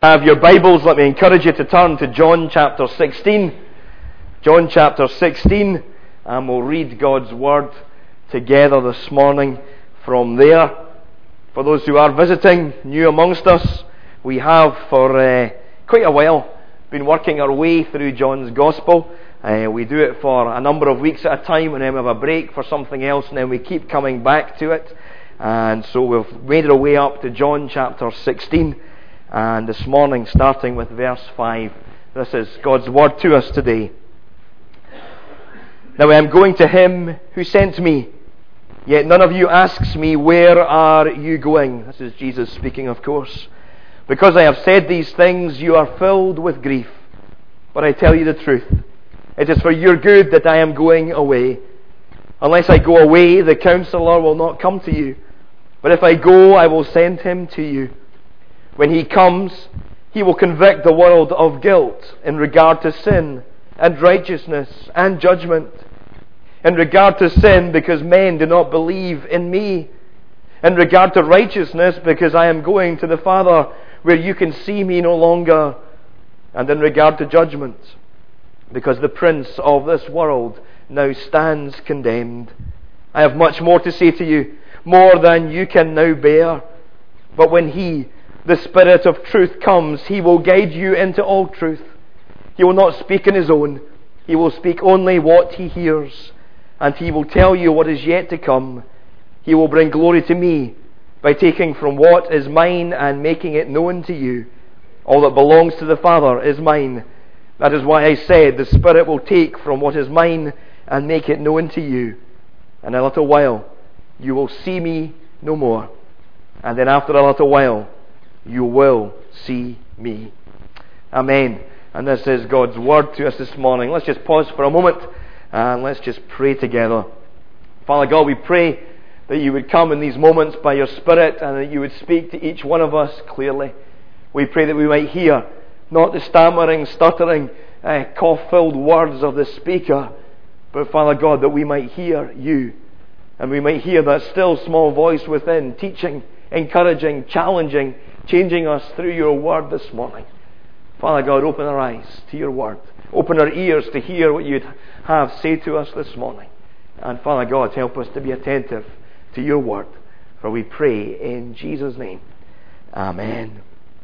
Have your Bibles, let me encourage you to turn to John chapter 16. John chapter 16, and we'll read God's Word together this morning from there. For those who are visiting, new amongst us, we have for quite a while been working our way through John's Gospel. We do it for a number of weeks at a time, and then we have a break for something else, and then we keep coming back to it. And so we've made our way up to John chapter 16. And this morning, starting with verse 5, this is God's word to us today. Now I am going to him who sent me, yet none of you asks me, where are you going? This is Jesus speaking, of course. Because I have said these things, you are filled with grief. But I tell you the truth. It is for your good that I am going away. Unless I go away, the Counselor will not come to you. But if I go, I will send him to you. When he comes, he will convict the world of guilt in regard to sin and righteousness and judgment. In regard to sin, because men do not believe in me. In regard to righteousness, because I am going to the Father, where you can see me no longer. And in regard to judgment, because the prince of this world now stands condemned. I have much more to say to you, more than you can now bear. But when he, the Spirit of truth, comes, he will guide you into all truth. He will not speak on his own. He will speak only what he hears. And he will tell you what is yet to come. He will bring glory to me by taking from what is mine and making it known to you. All that belongs to the Father is mine. That is why I said, the Spirit will take from what is mine and make it known to you. In a little while, you will see me no more. And then after a little while, you will see me. Amen. And this is God's word to us this morning. Let's just pause for a moment and let's just pray together. Father God, we pray that you would come in these moments by your Spirit and that you would speak to each one of us clearly. We pray that we might hear not the stammering, stuttering, cough-filled words of the speaker, but Father God, that we might hear you and we might hear that still small voice within, teaching, encouraging, challenging, changing us through your word this morning. Father God, open our eyes to your word. Open our ears to hear what you'd have say to us this morning. And Father God, help us to be attentive to your word. For we pray in Jesus' name. Amen.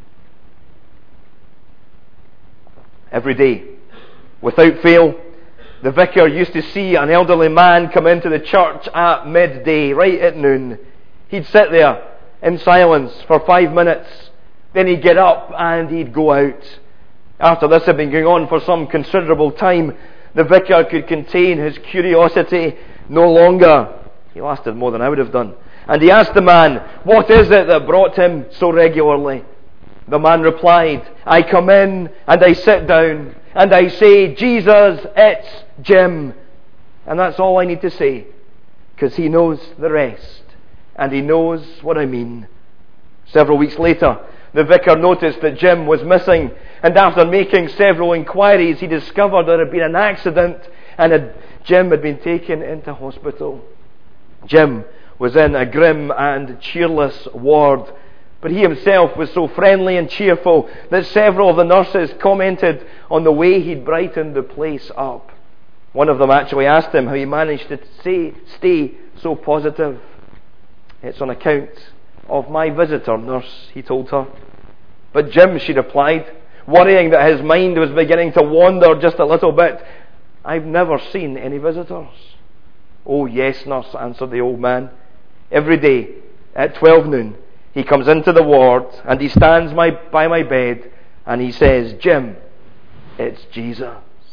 Every day, without fail, the vicar used to see an elderly man come into the church at midday, right at noon. He'd sit there in silence for 5 minutes. Then he'd get up and he'd go out. After this had been going on for some considerable time, the vicar could contain his curiosity no longer. He lasted more than I would have done. And he asked the man, what is it that brought him so regularly? The man replied, I come in and I sit down and I say, Jesus, it's Jim. And that's all I need to say, because he knows the rest. And he knows what I mean. Several weeks later, the vicar noticed that Jim was missing, and after making several inquiries, he discovered there had been an accident and Jim had been taken into hospital. Jim was in a grim and cheerless ward, but he himself was so friendly and cheerful that several of the nurses commented on the way he'd brightened the place up. One of them actually asked him how he managed to stay so positive. It's on account of my visitor, nurse, he told her. But Jim, she replied, worrying that his mind was beginning to wander just a little bit, I've never seen any visitors. Oh yes, nurse, answered the old man. Every day at 12 noon, he comes into the ward and he stands by my bed and he says, Jim, it's Jesus.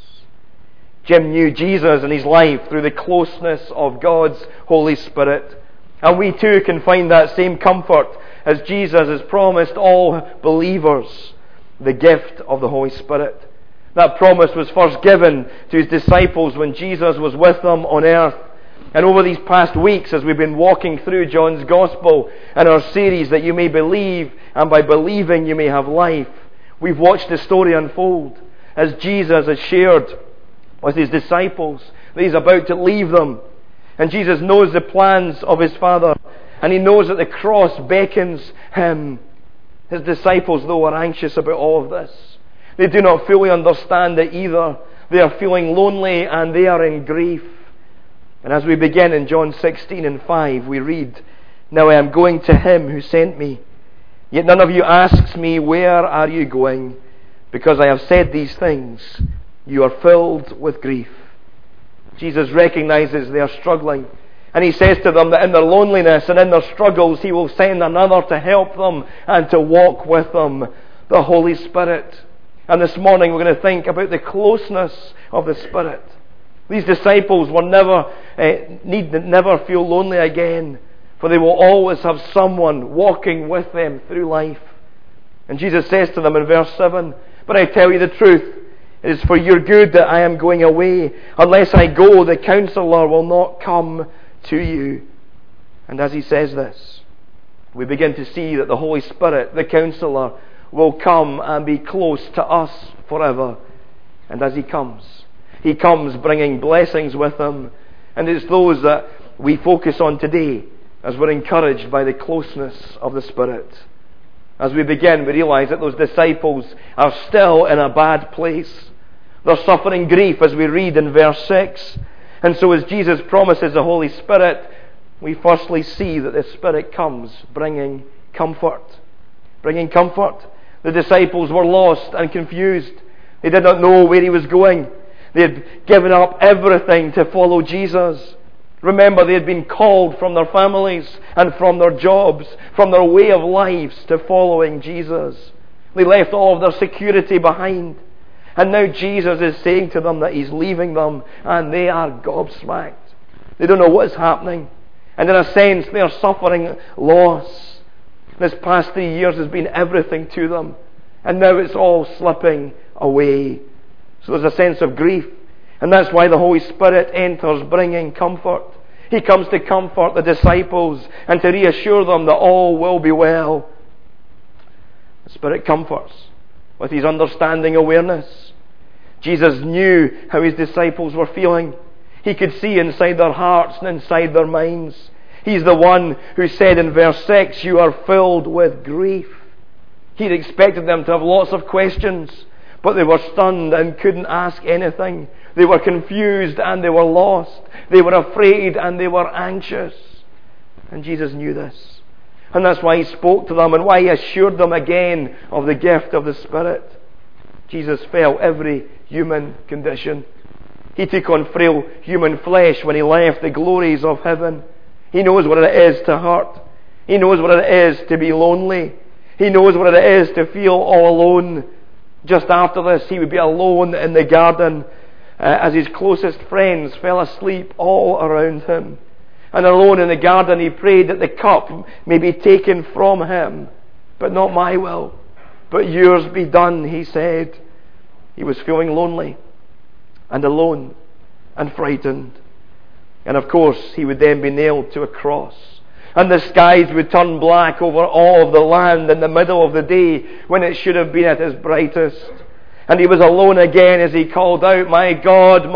Jim knew Jesus in his life through the closeness of God's Holy Spirit. And we too can find that same comfort as Jesus has promised all believers, the gift of the Holy Spirit. That promise was first given to his disciples when Jesus was with them on earth. And over these past weeks, as we've been walking through John's Gospel and our series that you may believe, and by believing you may have life, we've watched the story unfold as Jesus has shared with his disciples that he's about to leave them. And Jesus knows the plans of his Father, and he knows that the cross beckons him. His disciples, though, are anxious about all of this. They do not fully understand it either. They are feeling lonely and they are in grief. And as we begin in John 16:5, we read, "Now I am going to him who sent me. Yet none of you asks me, 'Where are you going?' Because I have said these things, you are filled with grief." Jesus recognizes they are struggling. And He says to them that in their loneliness and in their struggles, He will send another to help them and to walk with them, the Holy Spirit. And this morning we're going to think about the closeness of the Spirit. These disciples will need to never feel lonely again, for they will always have someone walking with them through life. And Jesus says to them in verse 7, "But I tell you the truth, it is for your good that I am going away. Unless I go, the Counselor will not come to you." And as He says this, we begin to see that the Holy Spirit, the Counselor, will come and be close to us forever. And as He comes bringing blessings with Him. And it's those that we focus on today as we're encouraged by the closeness of the Spirit. As we begin, we realize that those disciples are still in a bad place. They're suffering grief, as we read in verse 6. And so as Jesus promises the Holy Spirit, we firstly see that the Spirit comes bringing comfort. Bringing comfort. The disciples were lost and confused. They did not know where He was going. They had given up everything to follow Jesus. Remember, they had been called from their families and from their jobs, from their way of lives, to following Jesus. They left all of their security behind. And now Jesus is saying to them that He's leaving them, and they are gobsmacked. They don't know what is happening. And in a sense, they are suffering loss. This past 3 years has been everything to them. And now it's all slipping away. So there's a sense of grief. And that's why the Holy Spirit enters bringing comfort. He comes to comfort the disciples and to reassure them that all will be well. The Spirit comforts with His understanding awareness. Jesus knew how His disciples were feeling. He could see inside their hearts and inside their minds. He's the one who said in verse 6, "You are filled with grief." He'd expected them to have lots of questions, but they were stunned and couldn't ask anything. They were confused and they were lost. They were afraid and they were anxious. And Jesus knew this. And that's why He spoke to them and why He assured them again of the gift of the Spirit. Jesus felt every human condition. He took on frail human flesh when He left the glories of heaven. He knows what it is to hurt. He knows what it is to be lonely. He knows what it is to feel all alone. Just after this, He would be alone in the garden as His closest friends fell asleep all around Him. And alone in the garden, He prayed that the cup may be taken from Him. But not my will, but yours be done, He said. He was feeling lonely and alone and frightened. And of course, He would then be nailed to a cross. And the skies would turn black over all of the land in the middle of the day when it should have been at its brightest. And He was alone again as He called out, my God,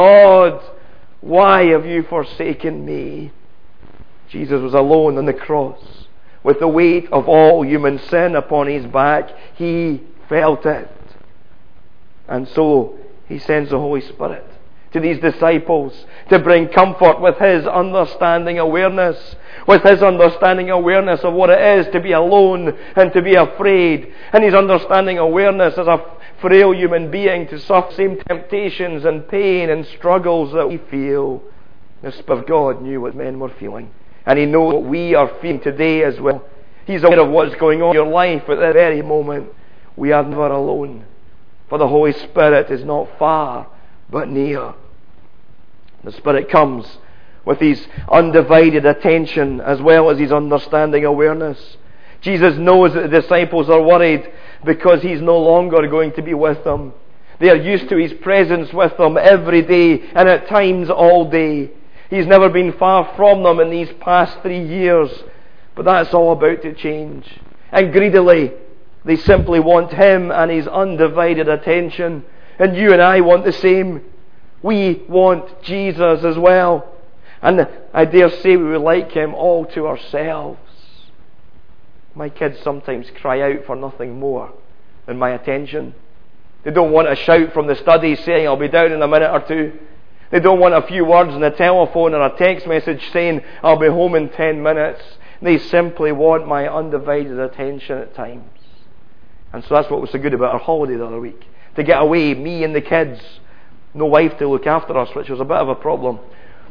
why have you forsaken me?" Jesus was alone on the cross with the weight of all human sin upon His back. He felt it. And so He sends the Holy Spirit to these disciples to bring comfort with His understanding awareness. With His understanding awareness of what it is to be alone and to be afraid. And His understanding awareness as a frail human being to suffer the same temptations and pain and struggles that we feel. The Spirit of God knew what men were feeling. And He knows what we are feeling today as well. He's aware of what's going on in your life at that very moment. We are never alone. For the Holy Spirit is not far, but near. The Spirit comes with His undivided attention as well as His understanding awareness. Jesus knows that the disciples are worried because He's no longer going to be with them. They are used to His presence with them every day and at times all day. He's never been far from them in these past 3 years, but that's all about to change. And greedily, they simply want Him and His undivided attention. And you and I want the same. We want Jesus as well. And I dare say we would like Him all to ourselves. My kids sometimes cry out for nothing more than my attention. They don't want a shout from the study saying, I'll be down in a minute or two. They don't want a few words on the telephone or a text message saying, I'll be home in 10 minutes. They simply want my undivided attention at times. And so that's what was so good about our holiday the other week. To get away, me and the kids. No wife to look after us, which was a bit of a problem.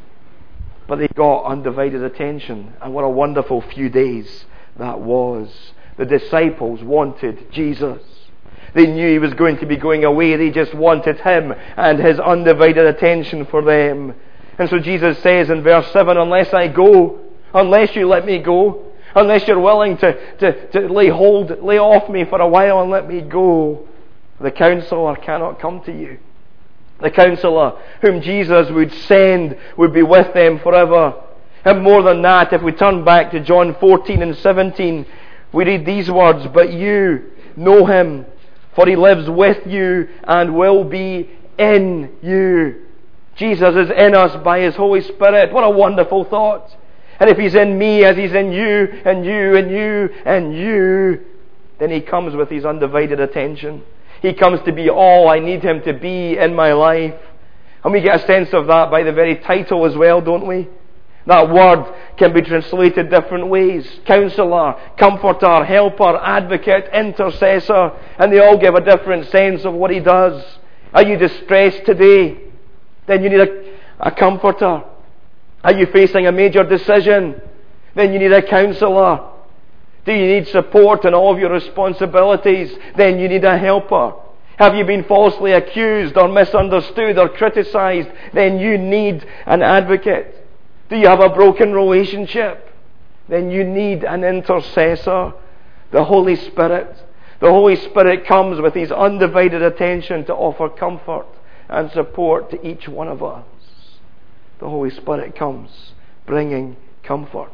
But they got undivided attention. And what a wonderful few days that was. The disciples wanted Jesus. They knew He was going to be going away. They just wanted Him and His undivided attention for them. And so Jesus says in verse 7, unless I go, unless you let me go, unless you're willing to lay off me for a while and let me go, the Counselor cannot come to you. The Counselor whom Jesus would send would be with them forever. And more than that, if we turn back to John 14 and 17, we read these words, but you know Him, for He lives with you and will be in you. Jesus is in us by His Holy Spirit. What a wonderful thought. And if He's in me as He's in you, and you, and you, and you, then He comes with His undivided attention. He comes to be all I need Him to be in my life. And we get a sense of that by the very title as well, don't we? That word can be translated different ways. Counselor, Comforter, Helper, Advocate, Intercessor. And they all give a different sense of what He does. Are you distressed today? Then you need a Comforter. Are you facing a major decision? Then you need a Counselor. Do you need support in all of your responsibilities? Then you need a helper. Have you been falsely accused or misunderstood or criticized? Then you need an advocate. Do you have a broken relationship? Then you need an intercessor. The Holy Spirit. The Holy Spirit comes with His undivided attention to offer comfort and support to each one of us. The Holy Spirit comes bringing comfort.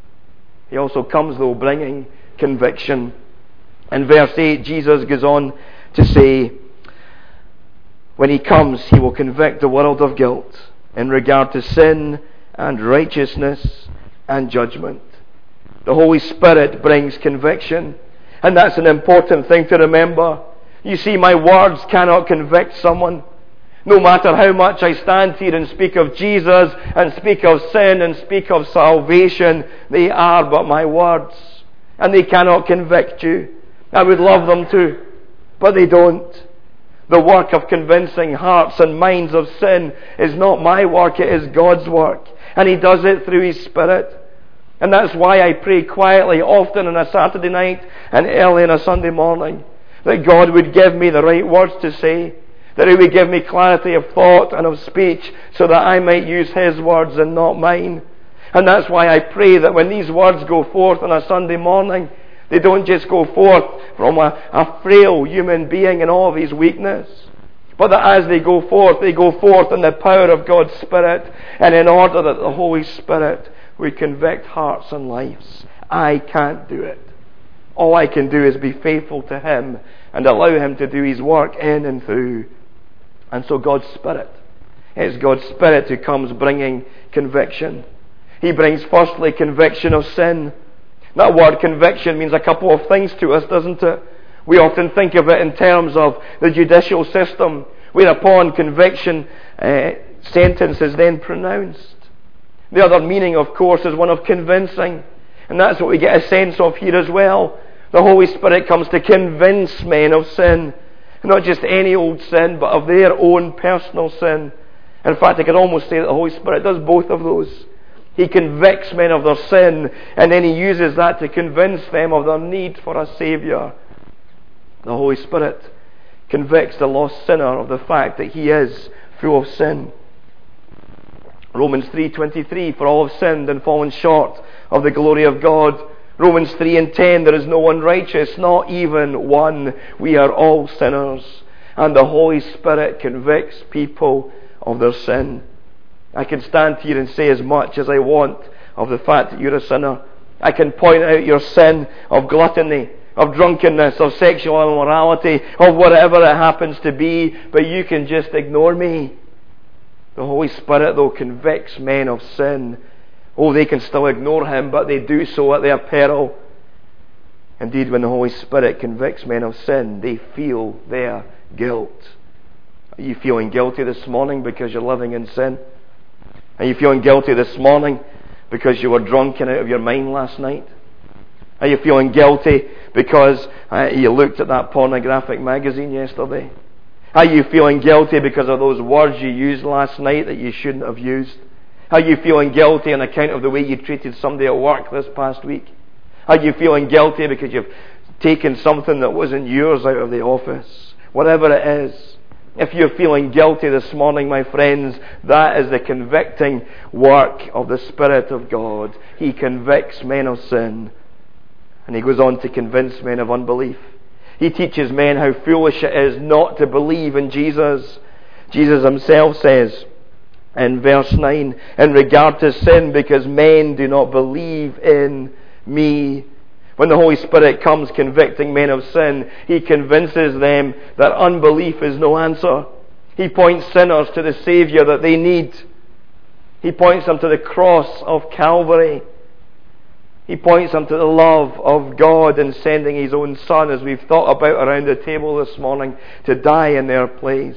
He also comes, though, bringing conviction. In verse 8, Jesus goes on to say, when He comes, He will convict the world of guilt in regard to sin and righteousness and judgment. The Holy Spirit brings conviction. And that's an important thing to remember. You see, my words cannot convict someone. No matter how much I stand here and speak of Jesus and speak of sin and speak of salvation, they are but my words. And they cannot convict you. I would love them to, but they don't. The work of convincing hearts and minds of sin is not my work, it is God's work. And He does it through His Spirit. And that's why I pray quietly, often on a Saturday night and early on a Sunday morning, that God would give me the right words to say, that He would give me clarity of thought and of speech so that I might use His words and not mine. And that's why I pray that when these words go forth on a Sunday morning, they don't just go forth from a frail human being in all of his weakness, but that as they go forth in the power of God's Spirit, and in order that the Holy Spirit would convict hearts and lives. I can't do it. All I can do is be faithful to Him and allow Him to do His work in and through. And so God's Spirit, it's God's Spirit who comes bringing conviction. He brings firstly conviction of sin. That word conviction means a couple of things to us, doesn't it? We often think of it in terms of the judicial system, whereupon conviction sentence is then pronounced. The other meaning, of course, is one of convincing. And that's what we get a sense of here as well. The Holy Spirit comes to convince men of sin. Not just any old sin, but of their own personal sin. In fact, I could almost say that the Holy Spirit does both of those. He convicts men of their sin, and then He uses that to convince them of their need for a Saviour. The Holy Spirit convicts the lost sinner of the fact that he is full of sin. Romans 3:23, for all have sinned and fallen short of the glory of God. Romans 3:10, there is no one righteous, not even one. We are all sinners. And the Holy Spirit convicts people of their sin. I can stand here and say as much as I want of the fact that you're a sinner. I can point out your sin of gluttony, of drunkenness, of sexual immorality, of whatever it happens to be, but you can just ignore me. The Holy Spirit, though, convicts men of sin. Oh, they can still ignore Him, but they do so at their peril. Indeed, when the Holy Spirit convicts men of sin, they feel their guilt. Are you feeling guilty this morning because you're living in sin? Are you feeling guilty this morning because you were drunk and out of your mind last night? Are you feeling guilty because you looked at that pornographic magazine yesterday? Are you feeling guilty because of those words you used last night that you shouldn't have used? Are you feeling guilty on account of the way you treated somebody at work this past week? Are you feeling guilty because you've taken something that wasn't yours out of the office? Whatever it is. If you're feeling guilty this morning, my friends, that is the convicting work of the Spirit of God. He convicts men of sin. And he goes on to convince men of unbelief. He teaches men how foolish it is not to believe in Jesus. Jesus himself says in verse 9, in regard to sin, because men do not believe in me. When the Holy Spirit comes convicting men of sin, he convinces them that unbelief is no answer. He points sinners to the Saviour that they need. He points them to the cross of Calvary. He points them to the love of God in sending His own Son, as we've thought about around the table this morning, to die in their place.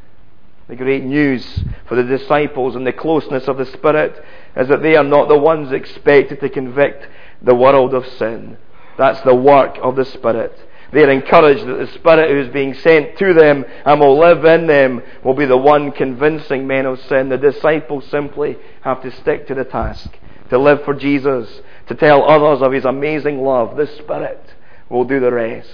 The great news for the disciples and the closeness of the Spirit is that they are not the ones expected to convict the world of sin. That's the work of the Spirit. They are encouraged that the Spirit who is being sent to them and will live in them will be the one convincing men of sin. The disciples simply have to stick to the task, to live for Jesus, to tell others of His amazing love. The Spirit will do the rest.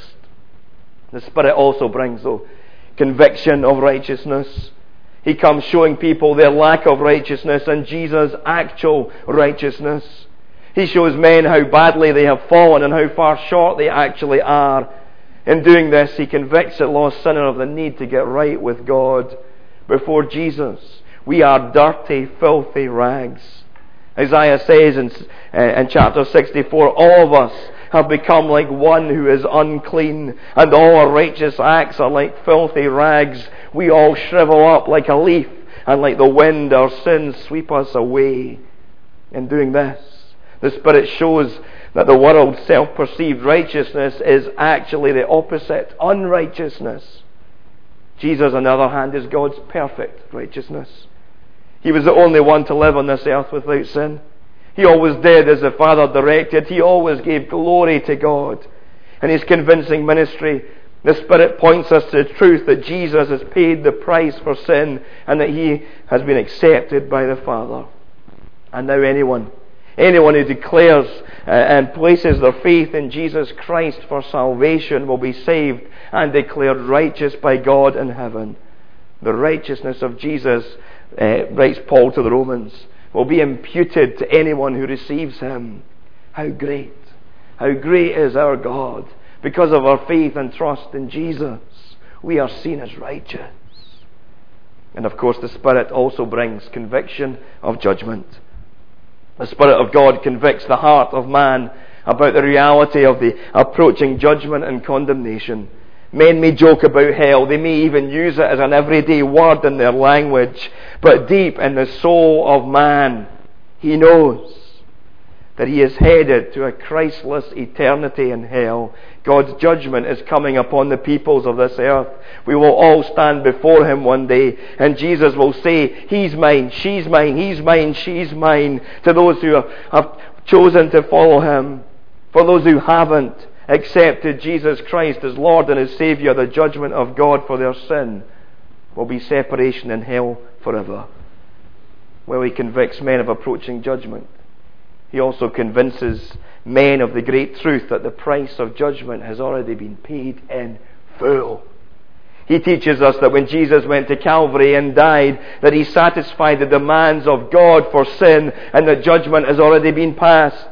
The Spirit also brings, though, conviction of righteousness. He comes showing people their lack of righteousness and Jesus' actual righteousness. He shows men how badly they have fallen and how far short they actually are. In doing this, He convicts the lost sinner of the need to get right with God. Before Jesus, we are dirty, filthy rags. Isaiah says in chapter 64, all of us have become like one who is unclean, and all our righteous acts are like filthy rags. We all shrivel up like a leaf, and like the wind our sins sweep us away. In doing this, the Spirit shows that the world's self-perceived righteousness is actually the opposite, unrighteousness. Jesus, on the other hand, is God's perfect righteousness. He was the only one to live on this earth without sin. He always did as the Father directed. He always gave glory to God. In His convincing ministry, the Spirit points us to the truth that Jesus has paid the price for sin and that He has been accepted by the Father. And now anyone who declares and places their faith in Jesus Christ for salvation will be saved and declared righteous by God in heaven. The righteousness of Jesus, writes Paul to the Romans, will be imputed to anyone who receives Him. How great is our God. Because of our faith and trust in Jesus, we are seen as righteous. And of course, the Spirit also brings conviction of judgment. The Spirit of God convicts the heart of man about the reality of the approaching judgment and condemnation. Men may joke about hell, they may even use it as an everyday word in their language, but deep in the soul of man, he knows that he is headed to a Christless eternity in hell. God's judgment is coming upon the peoples of this earth. We will all stand before Him one day, and Jesus will say, He's mine, she's mine, He's mine, she's mine, to those who have chosen to follow Him. For those who haven't accepted Jesus Christ as Lord and as Saviour, the judgment of God for their sin will be separation in hell forever. Well, He convicts men of approaching judgment. He also convinces men of the great truth that the price of judgment has already been paid in full. He teaches us that when Jesus went to Calvary and died, that He satisfied the demands of God for sin, and that judgment has already been passed.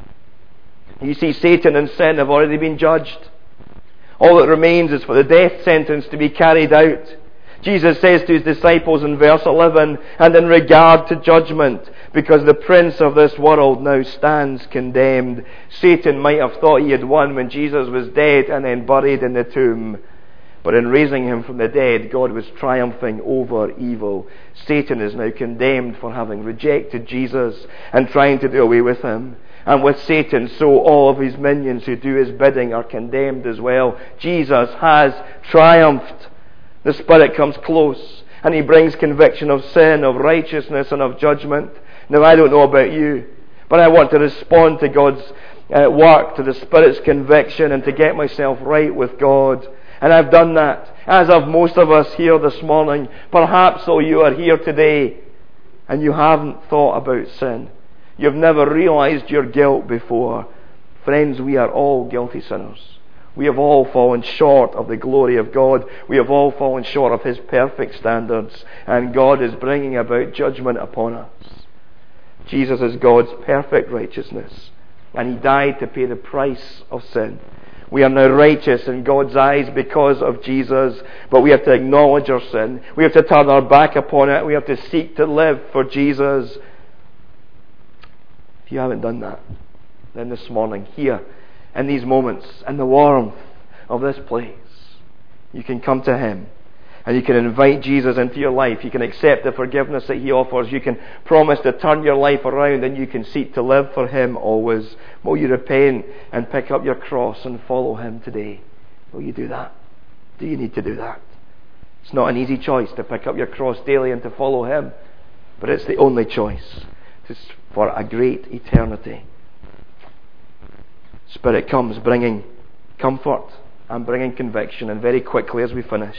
You see, Satan and sin have already been judged. All that remains is for the death sentence to be carried out. Jesus says to His disciples in verse 11, and in regard to judgment, because the prince of this world now stands condemned. Satan might have thought he had won when Jesus was dead and then buried in the tomb. But in raising Him from the dead, God was triumphing over evil. Satan is now condemned for having rejected Jesus and trying to do away with Him. And with Satan, so all of his minions who do his bidding are condemned as well. Jesus has triumphed. The Spirit comes close, and he brings conviction of sin, of righteousness, and of judgment. Now, I don't know about you, but I want to respond to God's work, to the Spirit's conviction, and to get myself right with God. And I've done that, as have most of us here this morning. Perhaps, though, you are here today, and you haven't thought about sin. You've never realized your guilt before. Friends, we are all guilty sinners. We have all fallen short of the glory of God. We have all fallen short of his perfect standards. And God is bringing about judgment upon us. Jesus is God's perfect righteousness. And he died to pay the price of sin. We are now righteous in God's eyes because of Jesus. But we have to acknowledge our sin. We have to turn our back upon it. We have to seek to live for Jesus. If you haven't done that, then this morning, here, in these moments, in the warmth of this place, you can come to him and you can invite Jesus into your life. You can accept the forgiveness that he offers. You can promise to turn your life around, and you can seek to live for him always. Will you repent and pick up your cross and follow him today? Will you do that? Do you need to do that? It's not an easy choice to pick up your cross daily and to follow him, but it's the only choice for a great eternity. Spirit comes bringing comfort and bringing conviction. And very quickly as we finish,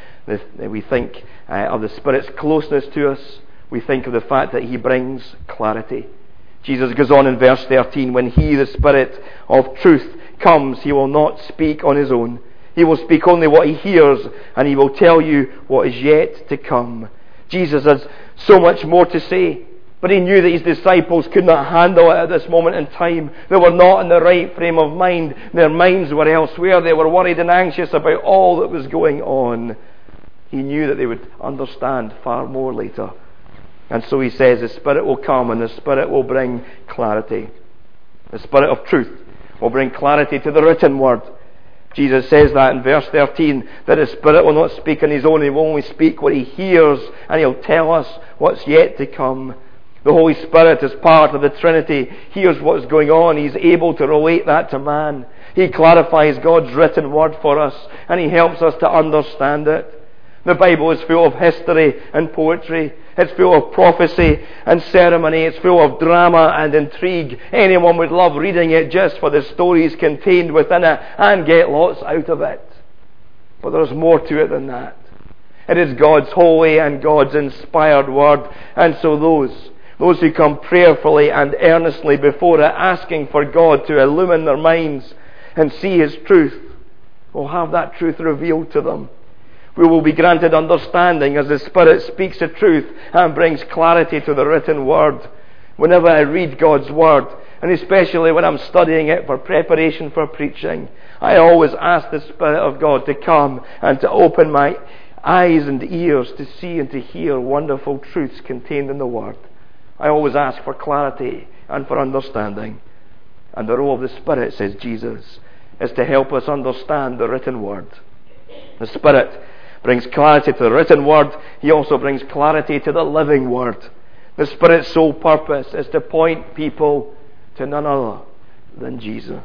we think of the Spirit's closeness to us. We think of the fact that he brings clarity. Jesus goes on in verse 13, when he, the Spirit of truth, comes, he will not speak on his own. He will speak only what he hears, and he will tell you what is yet to come. Jesus has so much more to say. But he knew that his disciples could not handle it at this moment in time. They were not in the right frame of mind. Their minds were elsewhere. They were worried and anxious about all that was going on. He knew that they would understand far more later. And so he says, the Spirit will come and the Spirit will bring clarity. The Spirit of truth will bring clarity to the written word. Jesus says that in verse 13, that the Spirit will not speak on his own. He will only speak what he hears, and he'll tell us what's yet to come. The Holy Spirit, as part of the Trinity, hears what's going on. He's able to relate that to man. He clarifies God's written word for us, and he helps us to understand it. The Bible is full of history and poetry. It's full of prophecy and ceremony. It's full of drama and intrigue. Anyone would love reading it just for the stories contained within it and get lots out of it. But there's more to it than that. It is God's holy and God's inspired word. And so those who come prayerfully and earnestly before it, asking for God to illumine their minds and see his truth, will have that truth revealed to them. We will be granted understanding as the Spirit speaks the truth and brings clarity to the written word. Whenever I read God's word, and especially when I'm studying it for preparation for preaching, I always ask the Spirit of God to come and to open my eyes and ears to see and to hear wonderful truths contained in the word. I always ask for clarity and for understanding. And the role of the Spirit, says Jesus, is to help us understand the written word. The Spirit brings clarity to the written word. He also brings clarity to the living word. The Spirit's sole purpose is to point people to none other than Jesus,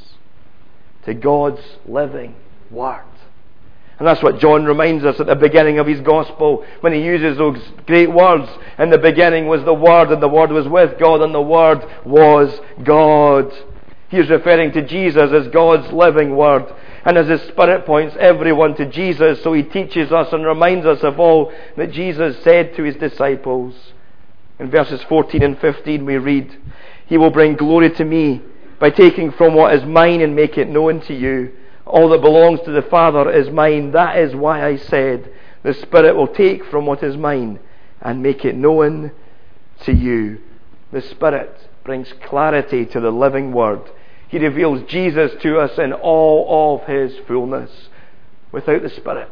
to God's living word. And that's what John reminds us at the beginning of his gospel when he uses those great words. In the beginning was the Word, and the Word was with God, and the Word was God. He is referring to Jesus as God's living word. And as the Spirit points everyone to Jesus, so he teaches us and reminds us of all that Jesus said to his disciples. In verses 14 and 15 we read, he will bring glory to me by taking from what is mine and make it known to you. All that belongs to the Father is mine. That is why I said, the Spirit will take from what is mine and make it known to you. The Spirit brings clarity to the living word. He reveals Jesus to us in all of his fullness. Without the Spirit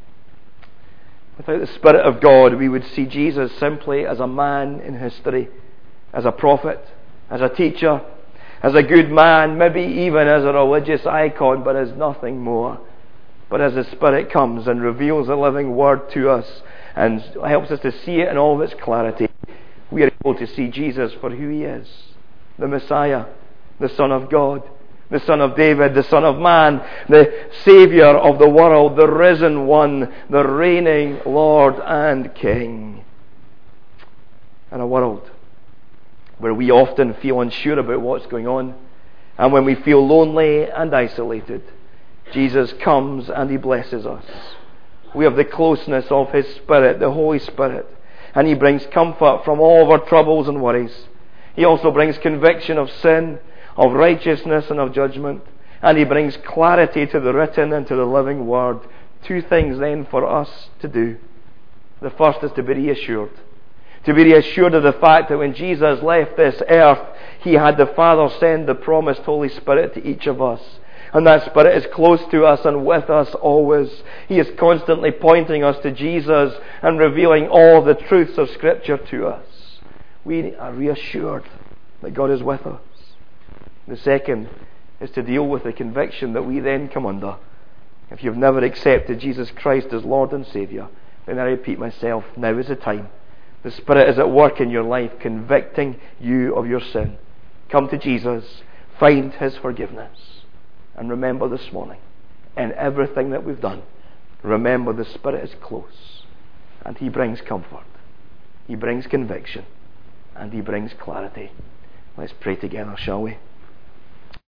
of God, we would see Jesus simply as a man in history, as a prophet, as a teacher, as a good man, maybe even as a religious icon, but as nothing more. But as the Spirit comes and reveals the living word to us and helps us to see it in all of its clarity, we are able to see Jesus for who he is, the Messiah, the Son of God, the Son of David, the Son of Man, the Saviour of the world, the risen one, the reigning Lord and King. In a world where we often feel unsure about what's going on, and when we feel lonely and isolated, Jesus comes and He blesses us. We have the closeness of His Spirit, the Holy Spirit, and He brings comfort from all of our troubles and worries. He also brings conviction of sin, of righteousness and of judgment, and He brings clarity to the written and to the living Word. Two things then for us to do. The first is to be reassured. To be reassured of the fact that when Jesus left this earth, He had the Father send the promised Holy Spirit to each of us. And that Spirit is close to us and with us always. He is constantly pointing us to Jesus and revealing all the truths of Scripture to us. We are reassured that God is with us. The second is to deal with the conviction that we then come under. If you've never accepted Jesus Christ as Lord and Saviour, then I repeat myself, now is the time. The Spirit is at work in your life, convicting you of your sin. Come to Jesus, find His forgiveness, and remember this morning, in everything that we've done, remember the Spirit is close, and He brings comfort, He brings conviction, and He brings clarity. Let's pray together, shall we?